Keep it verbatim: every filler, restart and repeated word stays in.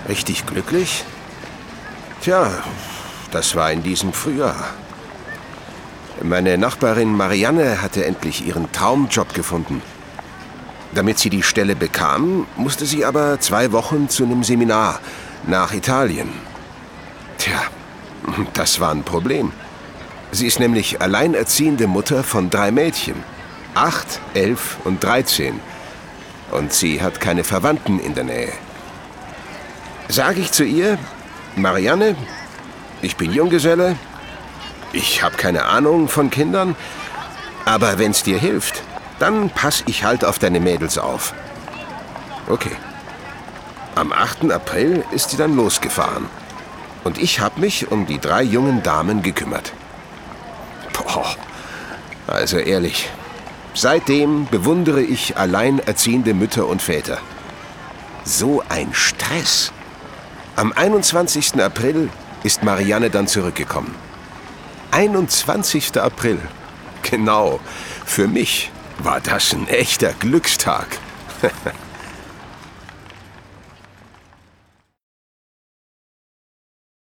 Richtig glücklich? Tja, das war in diesem Frühjahr. Meine Nachbarin Marianne hatte endlich ihren Traumjob gefunden. Damit sie die Stelle bekam, musste sie aber zwei Wochen zu einem Seminar nach Italien. Tja, das war ein Problem. Sie ist nämlich alleinerziehende Mutter von drei Mädchen. Acht, elf und dreizehn. Und sie hat keine Verwandten in der Nähe. Sage ich zu ihr, Marianne, ich bin Junggeselle, ich habe keine Ahnung von Kindern, aber wenn's dir hilft, dann pass ich halt auf deine Mädels auf. Okay. Am achten April ist sie dann losgefahren. Und ich habe mich um die drei jungen Damen gekümmert. Boah, also ehrlich, seitdem bewundere ich alleinerziehende Mütter und Väter. So ein Stress. Am einundzwanzigsten April ist Marianne dann zurückgekommen. einundzwanzigster April. Genau, für mich war das ein echter Glückstag.